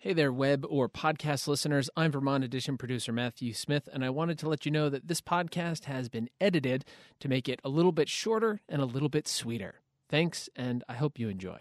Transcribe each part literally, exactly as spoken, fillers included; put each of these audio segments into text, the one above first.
Hey there, web or podcast listeners. I'm Vermont Edition producer Matthew Smith, and I wanted to let you know that this podcast has been edited to make it a little bit shorter and a little bit sweeter. Thanks, and I hope you enjoy.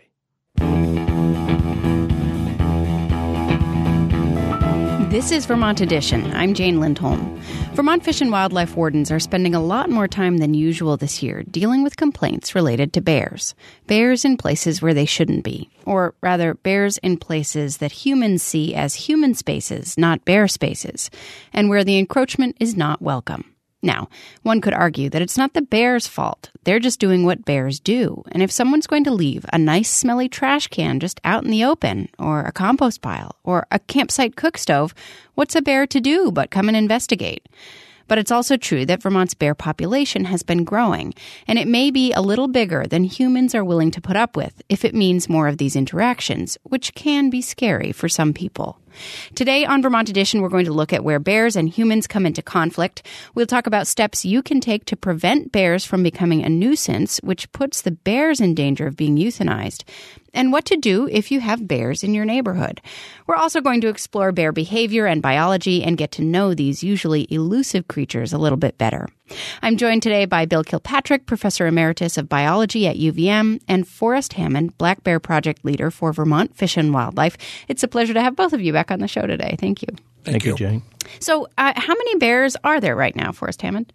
This is Vermont Edition. I'm Jane Lindholm. Vermont Fish and Wildlife wardens are spending a lot more time than usual this year dealing with complaints related to bears. Bears in places where they shouldn't be. Or rather, bears in places that humans see as human spaces, not bear spaces, and where the encroachment is not welcome. Now, one could argue that it's not the bears' fault. They're just doing what bears do. And if someone's going to leave a nice smelly trash can just out in the open, or a compost pile, or a campsite cook stove, what's a bear to do but come and investigate? But it's also true that Vermont's bear population has been growing, and it may be a little bigger than humans are willing to put up with if it means more of these interactions, which can be scary for some people. Today on Vermont Edition, we're going to look at where bears and humans come into conflict. We'll talk about steps you can take to prevent bears from becoming a nuisance, which puts the bears in danger of being euthanized, and what to do if you have bears in your neighborhood. We're also going to explore bear behavior and biology and get to know these usually elusive creatures a little bit better. I'm joined today by Bill Kilpatrick, Professor Emeritus of Biology at U V M, and Forrest Hammond, Black Bear Project Leader for Vermont Fish and Wildlife. It's a pleasure to have both of you back on the show today. Thank you. Thank, Thank you, Jane. So uh, how many bears are there right now, Forrest Hammond?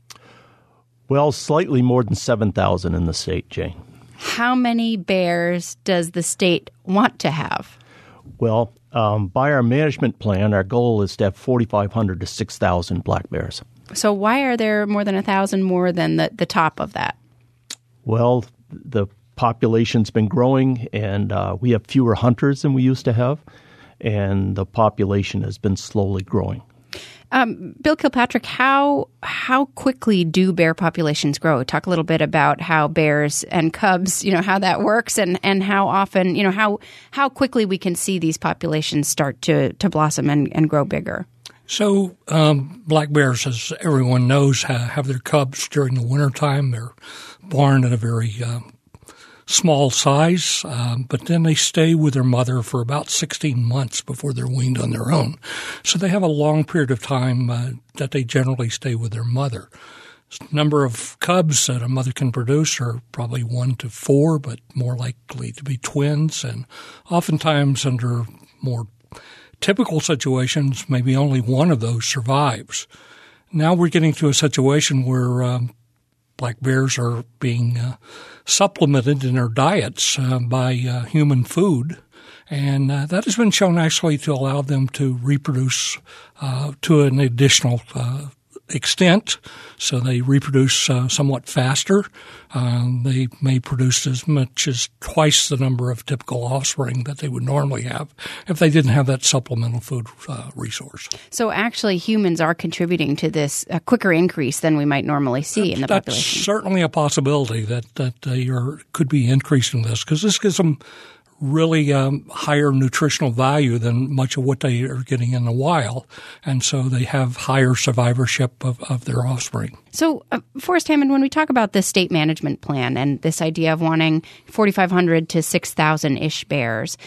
Well, slightly more than seven thousand in the state, Jane. How many bears does the state want to have? Well, um, by our management plan, our goal is to have forty-five hundred to six thousand black bears. So why are there more than one thousand more than the, the top of that? Well, the population's been growing, and uh, we have fewer hunters than we used to have, and the population has been slowly growing. Um, Bill Kilpatrick, how how quickly do bear populations grow? Talk a little bit about how bears and cubs, you know, how that works, and, and how often, you know, how how quickly we can see these populations start to, to blossom and, and grow bigger. So um, black bears, as everyone knows, have, have their cubs during the wintertime. They're born at a very um, small size, um, but then they stay with their mother for about sixteen months before they're weaned on their own. So they have a long period of time uh, that they generally stay with their mother. The number of cubs that a mother can produce are probably one to four, but more likely to be twins, and oftentimes under more typical situations, maybe only one of those survives. Now we're getting to a situation where um, black bears are being uh, supplemented in their diets uh, by uh, human food, and uh, that has been shown actually to allow them to reproduce uh, to an additional uh, extent. So they reproduce uh, somewhat faster. Um, they may produce as much as twice the number of typical offspring that they would normally have if they didn't have that supplemental food uh, resource. So actually humans are contributing to this uh, quicker increase than we might normally see that, in the that's population. That's certainly a possibility that, that they are, could be increasing this, because this gives them really um, higher nutritional value than much of what they are getting in the wild. And so they have higher survivorship of, of their offspring. So, uh, Forrest Hammond, when we talk about the state management plan and this idea of wanting forty-five hundred to six thousand-ish bears,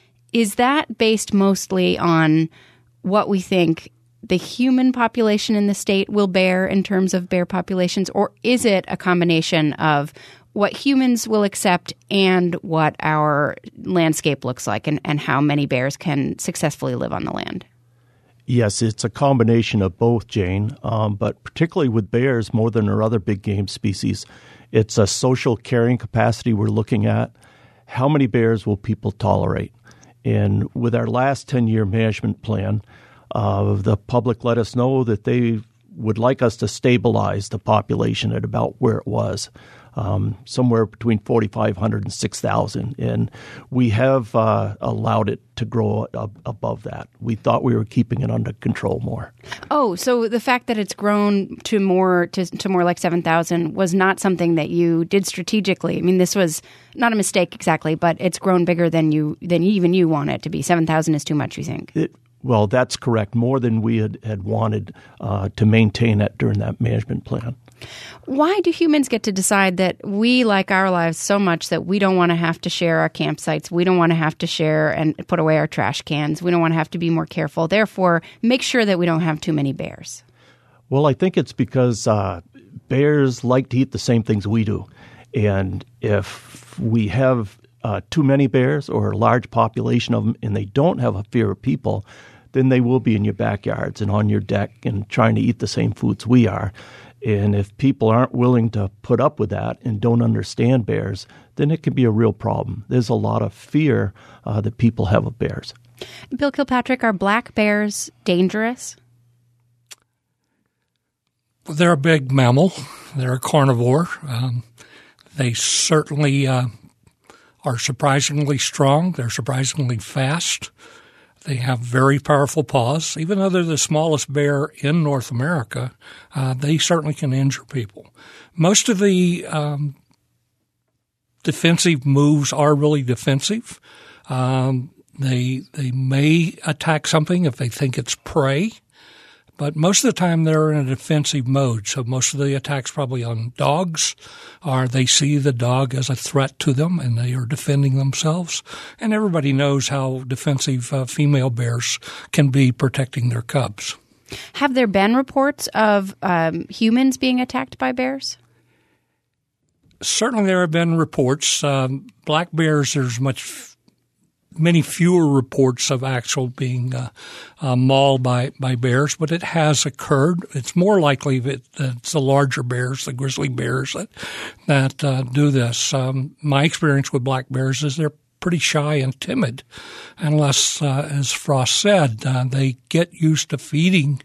is that based mostly on what we think the human population in the state will bear in terms of bear populations, or is it a combination of what humans will accept and what our landscape looks like, and, and how many bears can successfully live on the land? Yes, it's a combination of both, Jane, um, but particularly with bears, more than our other big game species, it's a social carrying capacity we're looking at. How many bears will people tolerate? And with our last ten-year management plan, uh, the public let us know that they would like us to stabilize the population at about where it was. Um, somewhere between forty-five hundred and six thousand. And we have uh, allowed it to grow ab- above that. We thought we were keeping it under control more. Oh, so the fact that it's grown to more to, to more like seven thousand was not something that you did strategically. I mean, this was not a mistake exactly, but it's grown bigger than you than even you want it to be. seven thousand is too much, you think? It, well, that's correct. More than we had, had wanted uh, to maintain it during that management plan. Why do humans get to decide that we like our lives so much that we don't want to have to share our campsites, we don't want to have to share and put away our trash cans, we don't want to have to be more careful, therefore make sure that we don't have too many bears? Well, I think it's because uh, bears like to eat the same things we do. And if we have uh, too many bears or a large population of them and they don't have a fear of people, then they will be in your backyards and on your deck and trying to eat the same foods we are. And if people aren't willing to put up with that and don't understand bears, then it can be a real problem. There's a lot of fear uh, that people have of bears. Bill Kilpatrick, are black bears dangerous? They're a big mammal. They're a carnivore. Um, they certainly uh, are surprisingly strong. They're surprisingly fast. They have very powerful paws. Even though they're the smallest bear in North America, uh, they certainly can injure people. Most of the um, defensive moves are really defensive. Um, they they may attack something if they think it's prey, but most of the time they're in a defensive mode. So most of the attacks probably on dogs are they see the dog as a threat to them and they are defending themselves. And everybody knows how defensive uh, female bears can be protecting their cubs. Have there been reports of um, humans being attacked by bears? Certainly there have been reports. Um, black bears, there's much many fewer reports of actual being uh, uh, mauled by, by bears, but it has occurred. It's more likely that it's the larger bears, the grizzly bears, that that uh, do this. Um, my experience with black bears is they're pretty shy and timid, unless, uh, as Frost said, uh, they get used to feeding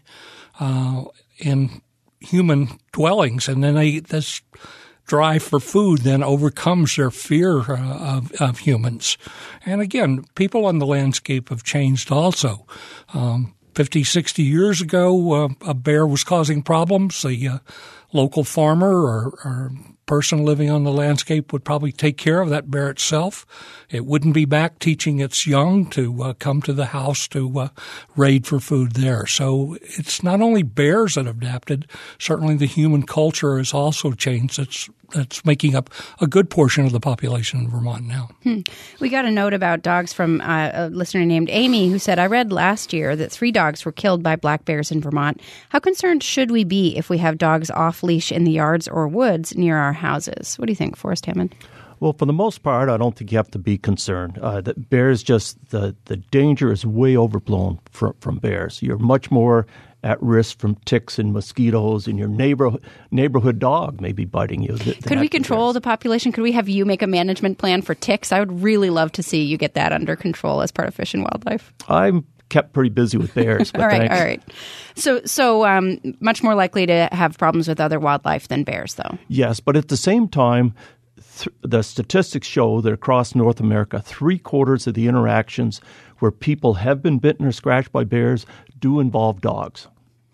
uh, in human dwellings, and then they this drive for food then overcomes their fear uh, of, of humans. And again, people on the landscape have changed also. Um, fifty, sixty years ago, uh, a bear was causing problems. The uh, local farmer or, or person living on the landscape would probably take care of that bear itself. It wouldn't be back teaching its young to uh, come to the house to uh, raid for food there. So it's not only bears that have adapted. Certainly the human culture has also changed. It's That's making up a good portion of the population in Vermont now. Hmm. We got a note about dogs from uh, a listener named Amy who said, I read last year that three dogs were killed by black bears in Vermont. How concerned should we be if we have dogs off leash in the yards or woods near our houses? What do you think, Forrest Hammond? Well, for the most part, I don't think you have to be concerned. Uh, that bears just, the, the danger is way overblown from, from bears. You're much more at risk from ticks and mosquitoes, and your neighbor, neighborhood dog may be biting you. Th- Could we control the population? Could we have you make a management plan for ticks? I would really love to see you get that under control as part of Fish and Wildlife. I'm kept pretty busy with bears. But all right, thanks. all right. So, so um, much more likely to have problems with other wildlife than bears, though. Yes, but at the same time, th- the statistics show that across North America, three quarters of the interactions where people have been bitten or scratched by bears do involve dogs.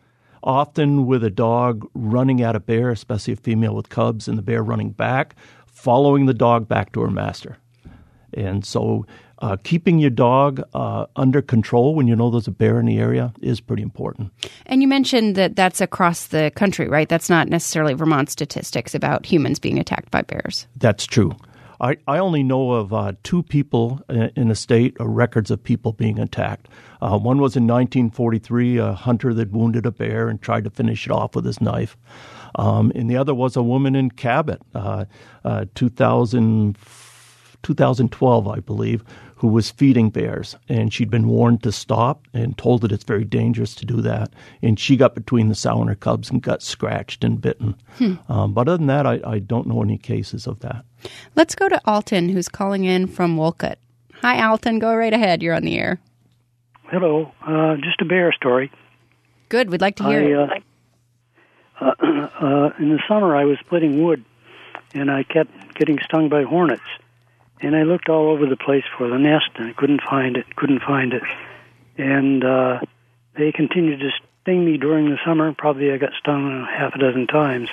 Often with a dog running at a bear, especially a female with cubs, and the bear running back, following the dog back to her master. And so uh, keeping your dog uh, under control when you know there's a bear in the area is pretty important. And you mentioned that that's across the country, right? That's not necessarily Vermont statistics about humans being attacked by bears. That's true. I, I only know of uh, two people in the state, or records of people being attacked. Uh, one was in nineteen forty-three, a hunter that wounded a bear and tried to finish it off with his knife. Um, and the other was a woman in Cabot, uh, uh, two thousand, twenty twelve, I believe, who was feeding bears. And she'd been warned to stop and told that it's very dangerous to do that. And she got between the sow and her cubs and got scratched and bitten. Hmm. Um, but other than that, I, I don't know any cases of that. Let's go to Alton, who's calling in from Wolcott. Hi, Alton. Go right ahead. You're on the air. Hello. Uh, just a bear story. Good. We'd like to hear I, it. Uh, uh, uh, in the summer, I was splitting wood, and I kept getting stung by hornets. And I looked all over the place for the nest, and I couldn't find it, couldn't find it. And uh, they continued to sting me during the summer. Probably I got stung half a dozen times.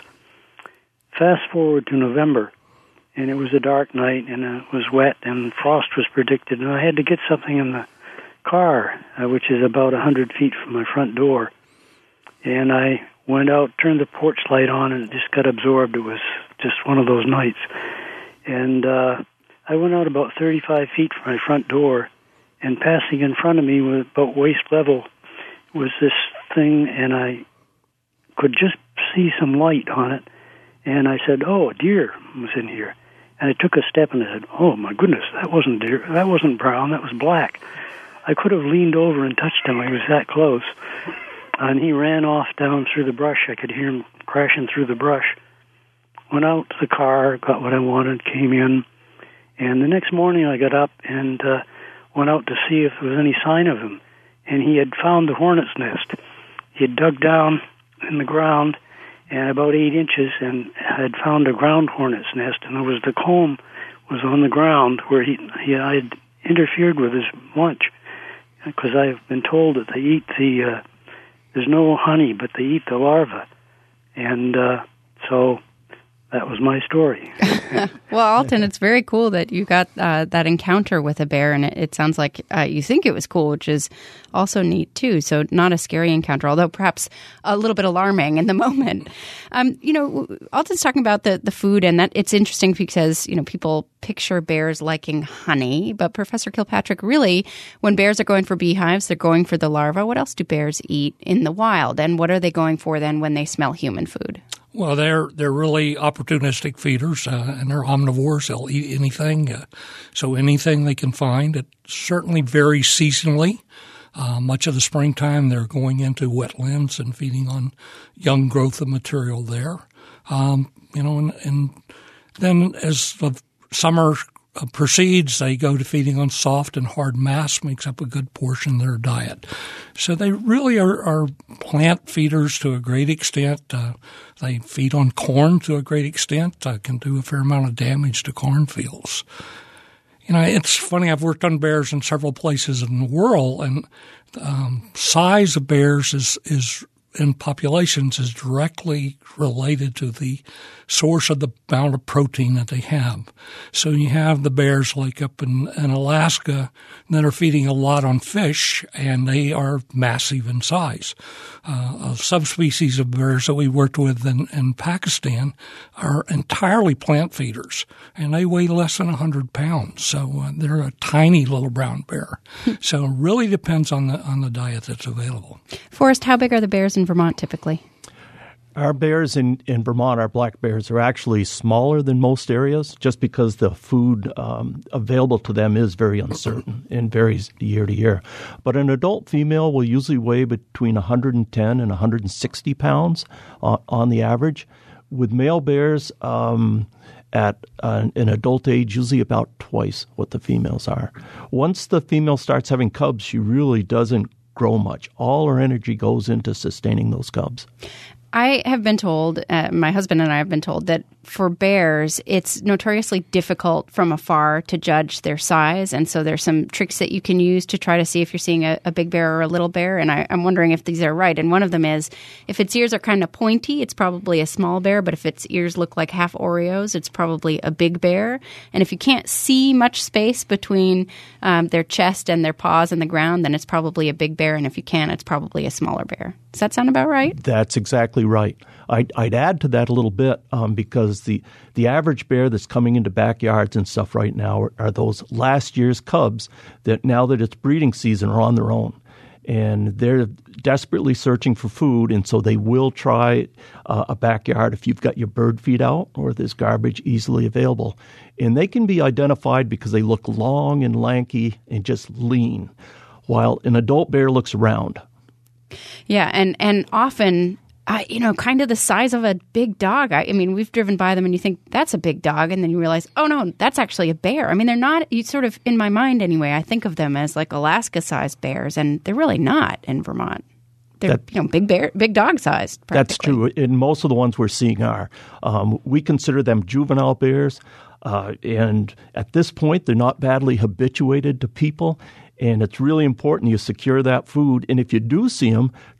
Fast forward to November, and it was a dark night, and it was wet, and frost was predicted, and I had to get something in the car, uh, which is about one hundred feet from my front door. And I went out, turned the porch light on, and it just got absorbed. It was just one of those nights. And uh, I went out about thirty-five feet from my front door, and passing in front of me with about waist level was this thing, and I could just see some light on it. And I said, oh, a deer was in here. And I took a step and I said, oh, my goodness, that wasn't deer. That wasn't brown. That was black. I could have leaned over and touched him. He was that close. And he ran off down through the brush. I could hear him crashing through the brush. Went out to the car, got what I wanted, came in. And the next morning I got up and uh, went out to see if there was any sign of him. And he had found the hornet's nest. He had dug down in the ground and about eight inches and had found a ground hornet's nest. And there was the comb was on the ground where he, he I had interfered with his lunch, because I've been told that they eat the, uh, there's no honey, but they eat the larva. And uh, so that was my story. Well, Alton, it's very cool that you got uh, that encounter with a bear, and it, it sounds like uh, you think it was cool, which is also neat, too. So not a scary encounter, although perhaps a little bit alarming in the moment. Um, you know, Alton's talking about the, the food, and that it's interesting because, you know, people picture bears liking honey, but Professor Kilpatrick, really, when bears are going for beehives, they're going for the larva. What else do bears eat in the wild, and what are they going for then when they smell human food? Well, they're they're really opportunistic feeders, uh, and they're omnivores. They'll eat anything, uh, so anything they can find. It certainly varies seasonally. Uh, much of the springtime, they're going into wetlands and feeding on young growth of material there. Um, you know, and, and then as the summer uh, proceeds, they go to feeding on soft and hard mass, makes up a good portion of their diet. So they really are, are plant feeders to a great extent. Uh, they feed on corn to a great extent, uh, can do a fair amount of damage to cornfields. You know, it's funny, I've worked on bears in several places in the world, and um, size of bears is, is in populations is directly related to the source of the amount of protein that they have. So you have the bears like up in, in Alaska that are feeding a lot on fish, and they are massive in size. Uh, a subspecies of bears that we worked with in, in Pakistan are entirely plant feeders, and they weigh less than one hundred pounds. So uh, they're a tiny little brown bear. So it really depends on the on the diet that's available. Forrest, how big are the bears in Vermont typically? Our bears in, in Vermont, our black bears, are actually smaller than most areas just because the food um, available to them is very uncertain and varies year to year. But an adult female will usually weigh between one hundred ten and one hundred sixty pounds uh, on the average. With male bears um, at uh, an adult age, usually about twice what the females are. Once the female starts having cubs, she really doesn't grow much. All her energy goes into sustaining those cubs. I have been told, uh, my husband and I have been told, that for bears, it's notoriously difficult from afar to judge their size. And so there's some tricks that you can use to try to see if you're seeing a, a big bear or a little bear. And I, I'm wondering if these are right. And one of them is, if its ears are kind of pointy, it's probably a small bear. But if its ears look like half Oreos, it's probably a big bear. And if you can't see much space between um, their chest and their paws and the ground, then it's probably a big bear. And if you can, it's probably a smaller bear. Does that sound about right? That's exactly right. I'd, I'd add to that a little bit um, because the, the average bear that's coming into backyards and stuff right now are, are those last year's cubs that now that it's breeding season are on their own. And they're desperately searching for food, and so they will try uh, a backyard if you've got your bird feed out or there's garbage easily available. And they can be identified because they look long and lanky and just lean, while an adult bear looks round. Yeah, and, and often, uh, you know, kind of the size of a big dog. I, I mean, we've driven by them and you think, that's a big dog. And then you realize, oh, no, that's actually a bear. I mean, they're not, you sort of, in my mind anyway, I think of them as like Alaska-sized bears, and they're really not in Vermont. They're, that, you know, big bear, big dog sized. That's true. And most of the ones we're seeing are. Um, we consider them juvenile bears. Uh, and at this point, they're not badly habituated to people. And it's really important you secure that food. And if you do see them,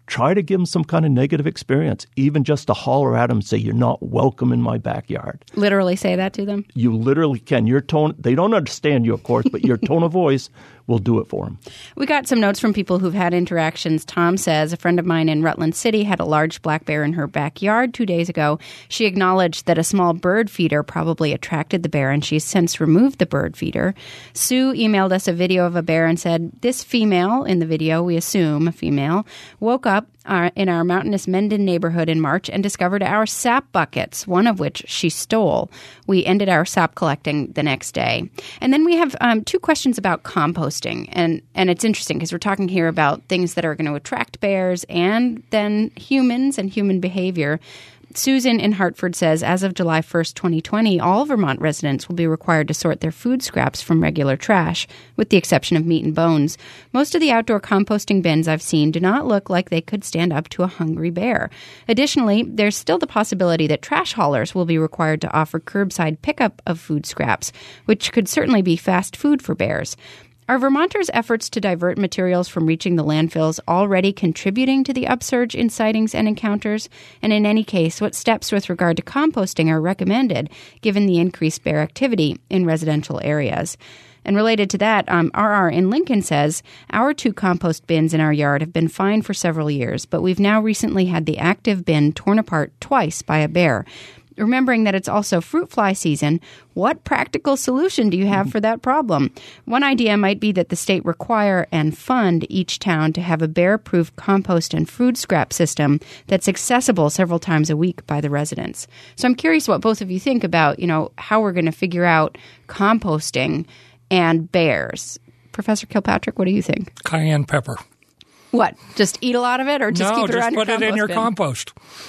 try to give them some kind of negative experience, even just to holler at them and say, you're not welcome in my backyard. Literally say that to them? You literally can. Your tone, they don't understand you, of course, but your tone of voice will do it for them. We got some notes from people who've had interactions. Tom says, a friend of mine in Rutland City had a large black bear in her backyard two days ago. She acknowledged that a small bird feeder probably attracted the bear, and she's since removed the bird feeder. Sue emailed us a video of a bear and said, this female in the video, we assume a female, woke up Our, in our mountainous Mendon neighborhood in March and discovered our sap buckets, one of which she stole. We ended our sap collecting the next day. And then we have um, two questions about composting. And, and it's interesting because we're talking here about things that are going to attract bears and then humans and human behavior. Susan in Hartford says, as of July first, twenty twenty, all Vermont residents will be required to sort their food scraps from regular trash, with the exception of meat and bones. Most of the outdoor composting bins I've seen do not look like they could stand up to a hungry bear. Additionally, there's still the possibility that trash haulers will be required to offer curbside pickup of food scraps, which could certainly be fast food for bears. Are Vermonters' efforts to divert materials from reaching the landfills already contributing to the upsurge in sightings and encounters? And in any case, what steps with regard to composting are recommended given the increased bear activity in residential areas? And related to that, um, R R in Lincoln says, our two compost bins in our yard have been fine for several years, but we've now recently had the active bin torn apart twice by a bear. Remembering that it's also fruit fly season, what practical solution do you have for that problem? One idea might be that the state require and fund each town to have a bear-proof compost and food scrap system that's accessible several times a week by the residents. So I'm curious what both of you think about, you know, how we're going to figure out composting and bears. Professor Kilpatrick, what do you think? Cayenne pepper. What? Just eat a lot of it or just no, keep it around your compost? No, just put it in your bin? compost.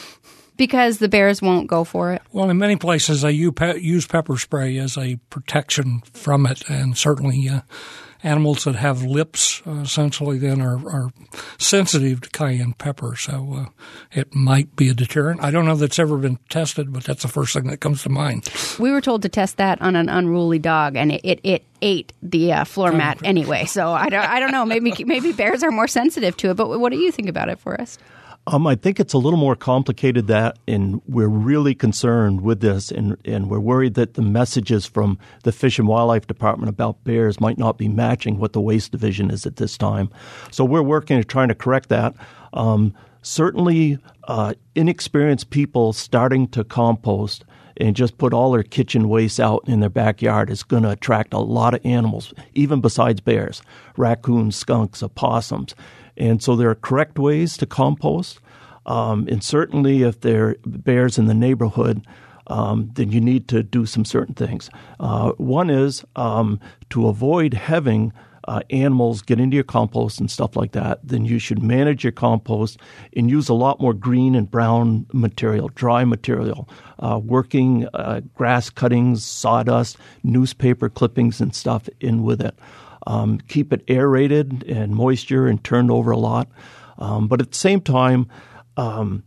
Because the bears won't go for it? Well, in many places, they use pepper spray as a protection from it, and certainly uh, animals that have lips uh, essentially then are, are sensitive to cayenne pepper, so uh, it might be a deterrent. I don't know that it's ever been tested, but that's the first thing that comes to mind. We were told to test that on an unruly dog, and it, it, it ate the uh, floor mat anyway, so I don't, I don't know. Maybe, maybe bears are more sensitive to it, but what do you think about it, Forrest? Um, I think it's a little more complicated that, and we're really concerned with this, and, and we're worried that the messages from the Fish and Wildlife Department about bears might not be matching what the Waste Division is at this time. So we're working at trying to correct that. Um, certainly, uh, inexperienced people starting to compost and just put all their kitchen waste out in their backyard is going to attract a lot of animals, even besides bears, raccoons, skunks, opossums. And so there are correct ways to compost. Um, and certainly if there are bears in the neighborhood, um, then you need to do some certain things. Uh, one is um, to avoid having uh, animals get into your compost and stuff like that, then you should manage your compost and use a lot more green and brown material, dry material, uh, working uh, grass cuttings, sawdust, newspaper clippings and stuff in with it. Um, keep it aerated and moisture and turned over a lot. Um, but at the same time, um,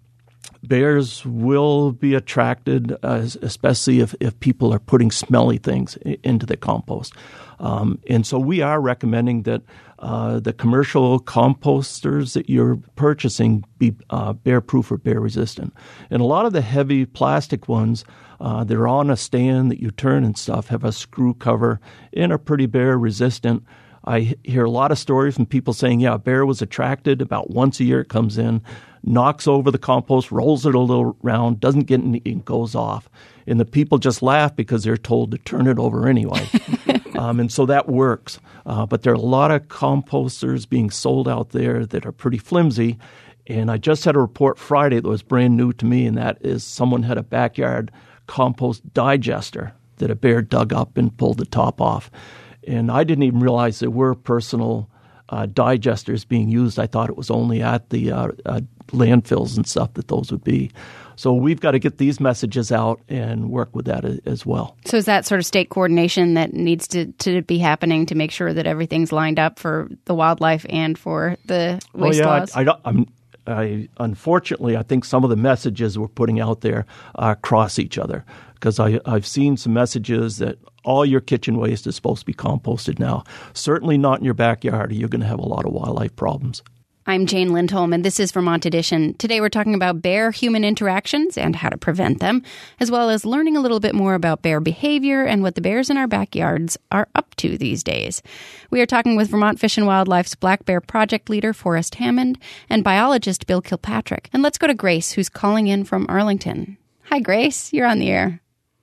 bears will be attracted, uh, especially if, if people are putting smelly things into the compost. Um, and so we are recommending that uh, the commercial composters that you're purchasing be uh, bear-proof or bear-resistant. And a lot of the heavy plastic ones uh, that are on a stand that you turn and stuff have a screw cover and are pretty bear-resistant. I hear a lot of stories from people saying, yeah, a bear was attracted. About once a year it comes in, knocks over the compost, rolls it a little round, doesn't get any, and goes off. And the people just laugh because they're told to turn it over anyway. um, and so that works. Uh, but there are a lot of composters being sold out there that are pretty flimsy. And I just had a report Friday that was brand new to me, and that is someone had a backyard compost digester that a bear dug up and pulled the top off. And I didn't even realize there were personal uh, digesters being used. I thought it was only at the uh, uh, landfills and stuff that those would be. So we've got to get these messages out and work with that as well. So is that sort of state coordination that needs to, to be happening to make sure that everything's lined up for the wildlife and for the waste well, yeah, laws? I, I don't, I'm, I, unfortunately, I think some of the messages we're putting out there uh, cross each other, because I've seen some messages that all your kitchen waste is supposed to be composted now. Certainly not in your backyard. You're going to have a lot of wildlife problems. I'm Jane Lindholm, and this is Vermont Edition. Today we're talking about bear-human interactions and how to prevent them, as well as learning a little bit more about bear behavior and what the bears in our backyards are up to these days. We are talking with Vermont Fish and Wildlife's Black Bear Project Leader, Forrest Hammond, and biologist Bill Kilpatrick. And let's go to Grace, who's calling in from Arlington. Hi, Grace. You're on the air.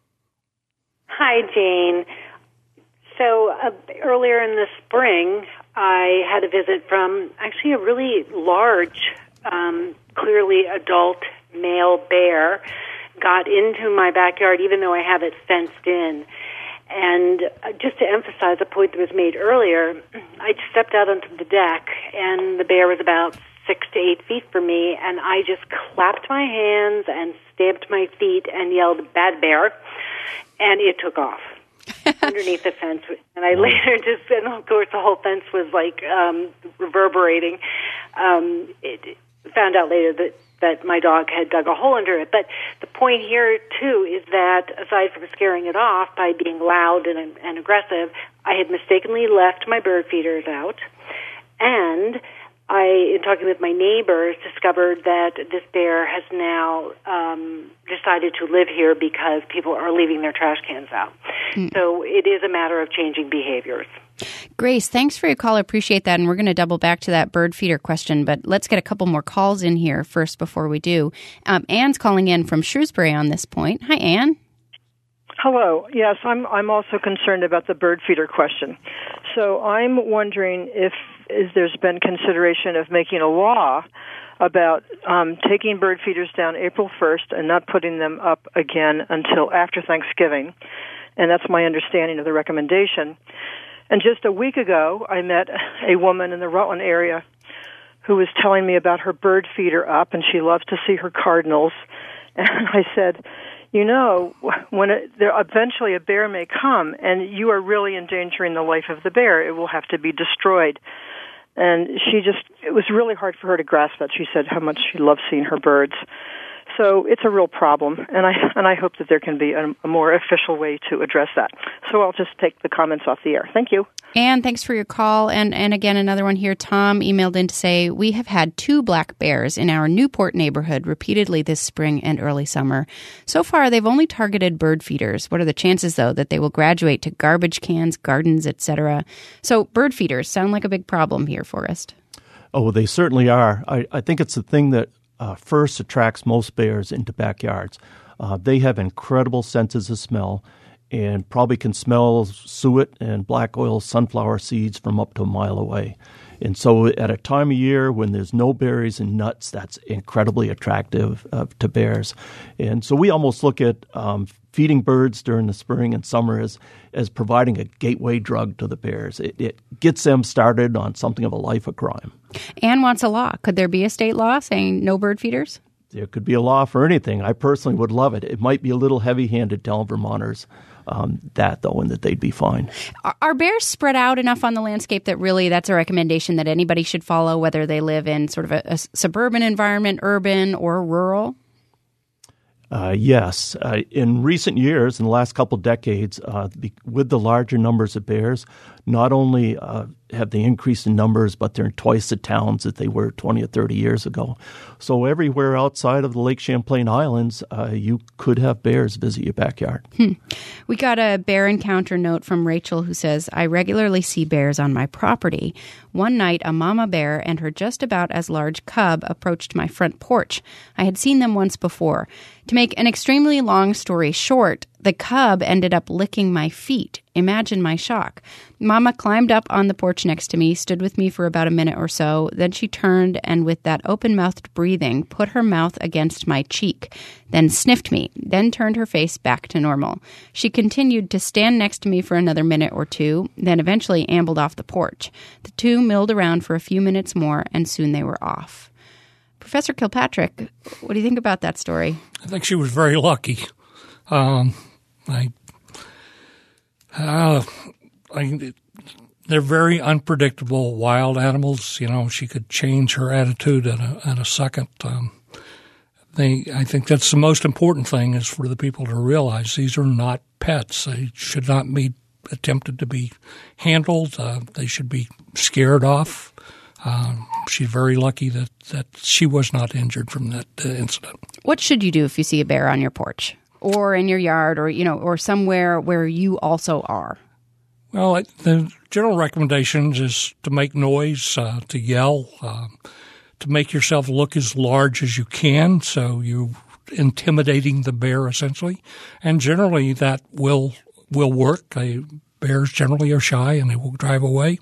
Hi, Jane. So uh, earlier in the spring, I had a visit from actually a really large, um, clearly adult male bear, got into my backyard even though I have it fenced in. And uh, just to emphasize a point that was made earlier, I stepped out onto the deck and the bear was about six to eight feet from me, and I just clapped my hands and stamped my feet and yelled, "Bad bear," and it took off. Underneath the fence, and I later just, and of course the whole fence was like um, reverberating. Um, it, found out later that, that my dog had dug a hole under it. But the point here, too, is that aside from scaring it off by being loud and, and aggressive, I had mistakenly left my bird feeders out, and I, in talking with my neighbors, discovered that this bear has now um, decided to live here because people are leaving their trash cans out. Mm. So it is a matter of changing behaviors. Grace, thanks for your call. I appreciate that. And we're going to double back to that bird feeder question, but let's get a couple more calls in here first before we do. Um, Anne's calling in from Shrewsbury on this point. Hi, Anne. Hello. Yes, I'm I'm also concerned about the bird feeder question. So I'm wondering if is there's been consideration of making a law about um, taking bird feeders down April first and not putting them up again until after Thanksgiving. And that's my understanding of the recommendation. And just a week ago, I met a woman in the Rutland area who was telling me about her bird feeder up, and she loves to see her cardinals. And I said, you know, when it, there eventually a bear may come, and you are really endangering the life of the bear, it will have to be destroyed. And she just, it was really hard for her to grasp that. She said how much she loves seeing her birds. So it's a real problem, and I and I hope that there can be a, a more official way to address that. So I'll just take the comments off the air. Thank you. Anne, thanks for your call. And, and again, another one here. Tom emailed in to say, we have had two black bears in our Newport neighborhood repeatedly this spring and early summer. So far, they've only targeted bird feeders. What are the chances, though, that they will graduate to garbage cans, gardens, et cetera? So bird feeders sound like a big problem here, Forrest. Oh, well, they certainly are. I, I think it's the thing that uh, first attracts most bears into backyards. Uh, they have incredible senses of smell, and probably can smell suet and black oil sunflower seeds from up to a mile away. And so at a time of year when there's no berries and nuts, that's incredibly attractive uh, to bears. And so we almost look at um, feeding birds during the spring and summer as, as providing a gateway drug to the bears. It, it gets them started on something of a life of crime. Anne wants a law. Could there be a state law saying no bird feeders? There could be a law for anything. I personally would love it. It might be a little heavy-handed telling Vermonters um, that, though, and that they'd be fine. Are, are bears spread out enough on the landscape that really that's a recommendation that anybody should follow, whether they live in sort of a, a suburban environment, urban, or rural? Uh, yes. Uh, in recent years, in the last couple decades, uh, be, with the larger numbers of bears, not only uh, have they increased in numbers, but they're in twice the towns that they were twenty or thirty years ago. So everywhere outside of the Lake Champlain Islands, uh, you could have bears visit your backyard. Hmm. We got a bear encounter note from Rachel who says, I regularly see bears on my property. One night, a mama bear and her just about as large cub approached my front porch. I had seen them once before. To make an extremely long story short, the cub ended up licking my feet. Imagine my shock. Mama climbed up on the porch next to me, stood with me for about a minute or so. Then she turned and with that open-mouthed breathing, put her mouth against my cheek, then sniffed me, then turned her face back to normal. She continued to stand next to me for another minute or two, then eventually ambled off the porch. The two milled around for a few minutes more, and soon they were off. Professor Kilpatrick, what do you think about that story? I think she was very lucky. Um, I, uh, I, they're very unpredictable wild animals. You know, she could change her attitude in a, in a second. Um, they, I think that's the most important thing is for the people to realize these are not pets. They should not be attempted to be handled. Uh, they should be scared off. Um, she's very lucky that, that she was not injured from that uh, incident. What should you do if you see a bear on your porch or in your yard or, you know, or somewhere where you also are? Well, it, the general recommendations is to make noise, uh, to yell, uh, to make yourself look as large as you can, so you're intimidating the bear essentially, and generally that will will work. They, bears generally are shy and they will drive away.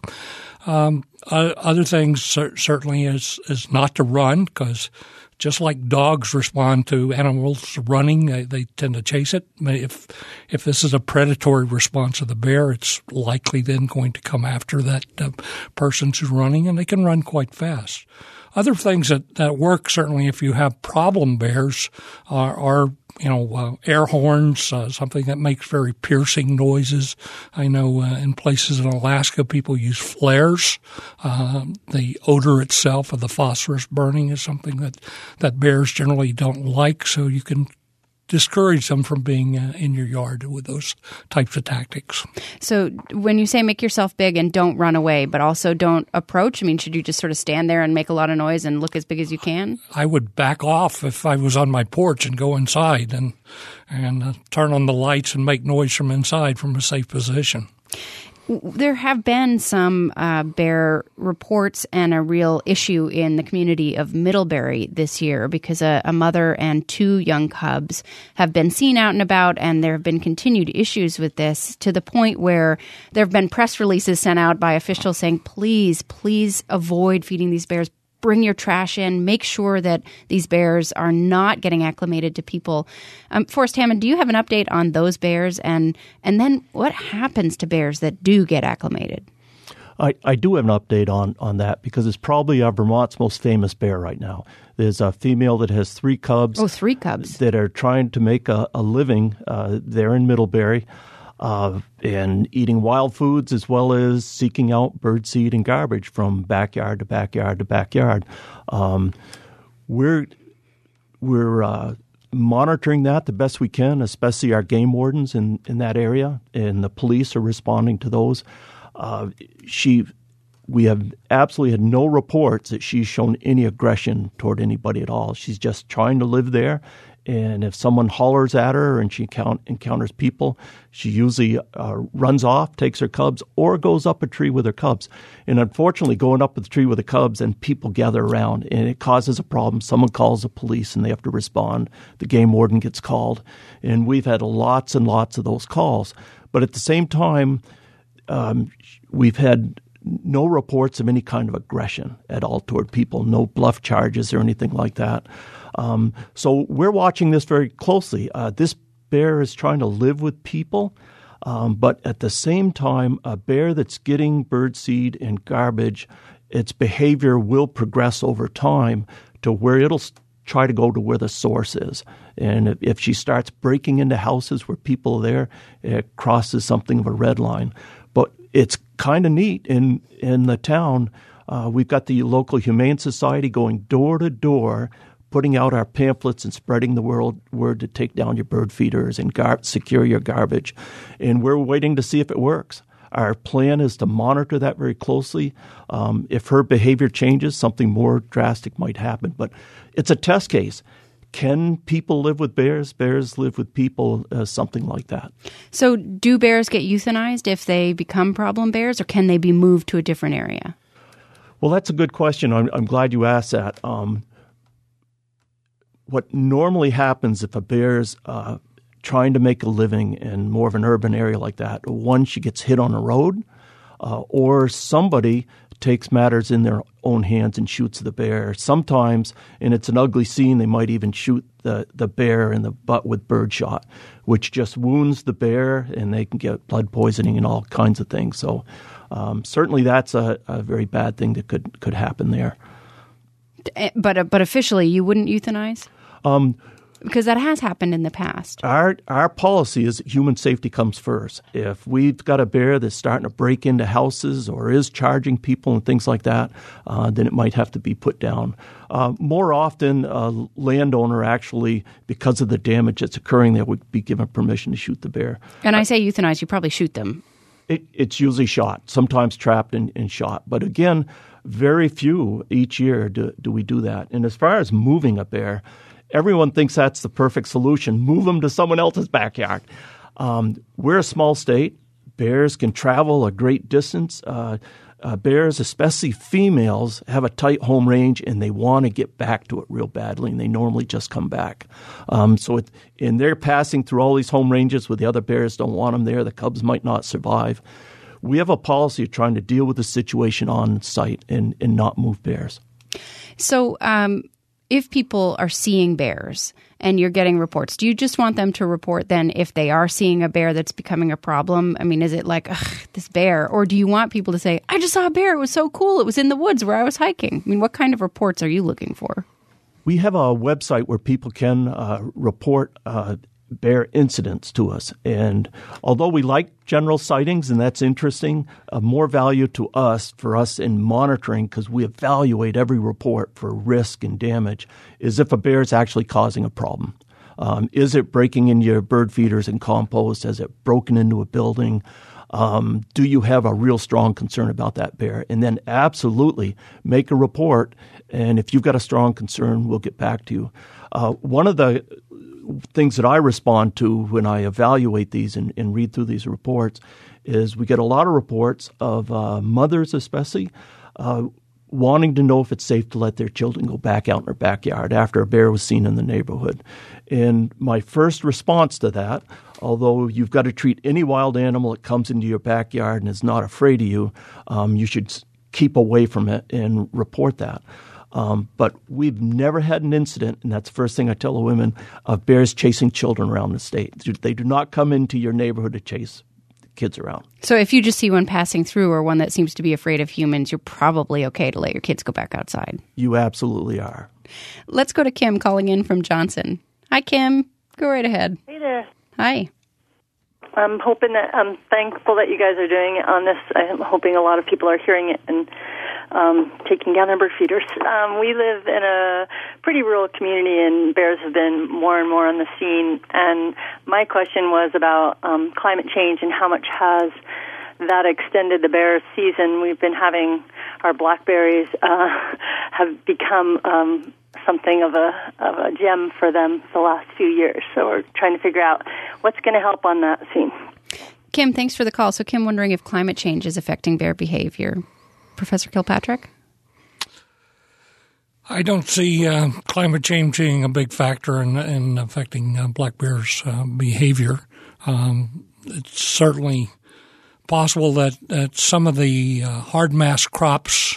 Um, uh, other things cer- certainly is is not to run, because just like dogs respond to animals running, they, they tend to chase it. If if this is a predatory response of the bear, it's likely then going to come after that uh, person who's running, and they can run quite fast. Other things that, that work, certainly if you have problem bears, are, are you know, uh, air horns, uh, something that makes very piercing noises. I know uh, in places in Alaska people use flares. Uh, the odor itself of the phosphorus burning is something that, that bears generally don't like, so you can discourage them from being uh, in your yard with those types of tactics. So when you say make yourself big and don't run away, but also don't approach, I mean, should you just sort of stand there and make a lot of noise and look as big as you can? I would back off if I was on my porch and go inside and, and uh, turn on the lights and make noise from inside from a safe position. There have been some uh, bear reports and a real issue in the community of Middlebury this year, because a, a mother and two young cubs have been seen out and about, and there have been continued issues with this, to the point where there have been press releases sent out by officials saying, please, please avoid feeding these bears. Bring your trash in. Make sure that these bears are not getting acclimated to people. Um, Forrest Hammond, do you have an update on those bears? And and then what happens to bears that do get acclimated? I, I do have an update on, on that, because it's probably uh, Vermont's most famous bear right now. There's a female that has three cubs. Oh, three cubs. That are trying to make a, a living uh, there in Middlebury. Uh, and eating wild foods, as well as seeking out birdseed and garbage from backyard to backyard to backyard. Um, we're we're uh, monitoring that the best we can, especially our game wardens in, in that area, and the police are responding to those. Uh, she, we have absolutely had no reports that she's shown any aggression toward anybody at all. She's just trying to live there. And if someone hollers at her and she count, encounters people, she usually uh, runs off, takes her cubs, or goes up a tree with her cubs. And unfortunately, going up the tree with the cubs and people gather around, and it causes a problem. Someone calls the police and they have to respond. The game warden gets called. And we've had lots and lots of those calls. But at the same time, um, we've had no reports of any kind of aggression at all toward people, no bluff charges or anything like that. Um, so we're watching this very closely. Uh, this bear is trying to live with people, um, but at the same time, a bear that's getting birdseed and garbage, its behavior will progress over time to where it'll try to go to where the source is. And if, if she starts breaking into houses where people are there, it crosses something of a red line. But it's kind of neat in, in the town. Uh, we've got the local Humane Society going door to door, putting out our pamphlets and spreading the word, word to take down your bird feeders and gar- secure your garbage. And we're waiting to see if it works. Our plan is to monitor that very closely. Um, if her behavior changes, something more drastic might happen. But it's a test case. Can people live with bears? Bears live with people, uh, something like that. So do bears get euthanized if they become problem bears, or can they be moved to a different area? Well, that's a good question. I'm, I'm glad you asked that. Um, what normally happens if a bear's uh, trying to make a living in more of an urban area like that, one, she gets hit on a road, uh, or somebody takes matters in their own hands and shoots the bear. Sometimes, and it's an ugly scene, they might even shoot the, the bear in the butt with birdshot, which just wounds the bear, and they can get blood poisoning and all kinds of things. So um, certainly that's a, a very bad thing that could, could happen there. But uh, but officially, you wouldn't euthanize? Um, because that has happened in the past. Our our policy is human safety comes first. If we've got a bear that's starting to break into houses or is charging people and things like that, uh, then it might have to be put down. Uh, more often, a landowner actually, because of the damage that's occurring there, would be given permission to shoot the bear. And I say euthanize, you probably shoot them. It, it's usually shot, sometimes trapped and, and shot. But again, very few each year do, do we do that. And as far as moving a bear, everyone thinks that's the perfect solution. Move them to someone else's backyard. Um, we're a small state. Bears can travel a great distance. Uh, uh, bears, especially females, have a tight home range, and they want to get back to it real badly, and they normally just come back. Um, so it, and they're passing through all these home ranges where the other bears don't want them there. The cubs might not survive. We have a policy of trying to deal with the situation on site and, and not move bears. So um, if people are seeing bears and you're getting reports, do you just want them to report then if they are seeing a bear that's becoming a problem? I mean, is it like, ugh, this bear? Or do you want people to say, I just saw a bear. It was so cool. It was in the woods where I was hiking. I mean, what kind of reports are you looking for? We have a website where people can uh, report uh, bear incidents to us. And although we like general sightings, and that's interesting, uh, more value to us, for us in monitoring, because we evaluate every report for risk and damage, is if a bear is actually causing a problem. Um, is it breaking into your bird feeders and compost? Has it broken into a building? Um, do you have a real strong concern about that bear? And then absolutely make a report. And if you've got a strong concern, we'll get back to you. Uh, one of the things that I respond to when I evaluate these and, and read through these reports is we get a lot of reports of uh, mothers especially uh, wanting to know if it's safe to let their children go back out in their backyard after a bear was seen in the neighborhood. And my first response to that, although you've got to treat any wild animal that comes into your backyard and is not afraid of you, um, you should keep away from it and report that. Um, but we've never had an incident, and that's the first thing I tell the women, of bears chasing children around the state. They do not come into your neighborhood to chase kids around. So if you just see one passing through or one that seems to be afraid of humans, you're probably okay to let your kids go back outside. You absolutely are. Let's go to Kim calling in from Johnson. Hi, Kim. Go right ahead. Hey there. Hi. I'm hoping that I'm thankful that you guys are doing it on this. I'm hoping a lot of people are hearing it and um, taking down their bird feeders. Um, we live in a pretty rural community, and bears have been more and more on the scene. And my question was about um, climate change and how much has that extended the bear season. We've been having our blackberries uh, have become um, something of a of a gem for them the last few years. So we're trying to figure out what's going to help on that scene. Kim, thanks for the call. So Kim, wondering if climate change is affecting bear behavior. Professor Kilpatrick? I don't see uh, climate change being a big factor in, in affecting uh, black bears' uh, behavior. Um, it's certainly possible that, that some of the uh, hard mass crops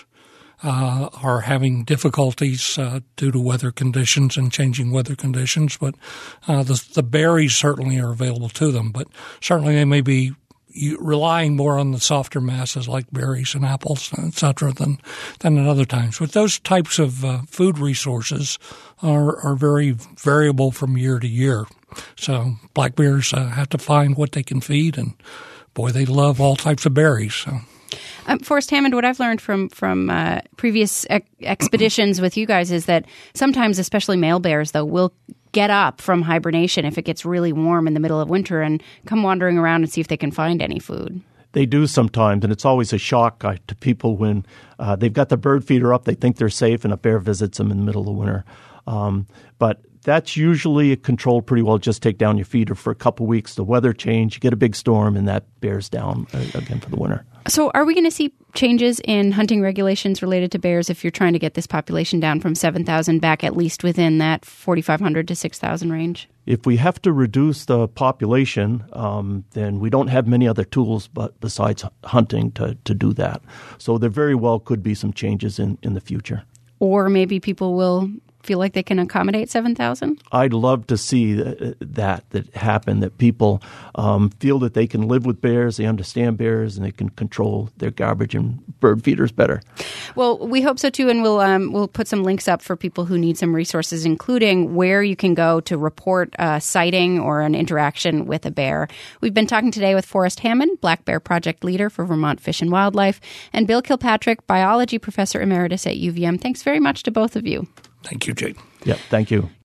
uh, are having difficulties uh, due to weather conditions and changing weather conditions, but uh, the, the berries certainly are available to them. But certainly they may be relying more on the softer masses like berries and apples, et cetera, than, than at other times. But those types of uh, food resources are, are very variable from year to year. So black bears uh, have to find what they can feed, and boy, they love all types of berries. So. Um, Forrest Hammond, what I've learned from from uh, previous ex- expeditions with you guys is that sometimes, especially male bears, though, will get up from hibernation if it gets really warm in the middle of winter and come wandering around and see if they can find any food. They do sometimes, and it's always a shock uh, to people when uh, they've got the bird feeder up, they think they're safe, and a bear visits them in the middle of winter. Um, but that's usually controlled pretty well. Just take down your feeder for a couple weeks. The weather change, you get a big storm, and that bears down uh, again for the winter. So are we going to see changes in hunting regulations related to bears if you're trying to get this population down from seven thousand back at least within that forty-five hundred to six thousand range? If we have to reduce the population, um, then we don't have many other tools but besides hunting to, to do that. So there very well could be some changes in, in the future. Or maybe people will feel like they can accommodate seven thousand? I'd love to see that that happen, that people um, feel that they can live with bears, they understand bears, and they can control their garbage and bird feeders better. Well, we hope so too, and we'll um, we'll put some links up for people who need some resources, including where you can go to report a sighting or an interaction with a bear. We've been talking today with Forrest Hammond, Black Bear Project Leader for Vermont Fish and Wildlife, and Bill Kilpatrick, Biology Professor Emeritus at U V M. Thanks very much to both of you. Thank you, Jade. Yeah, thank you.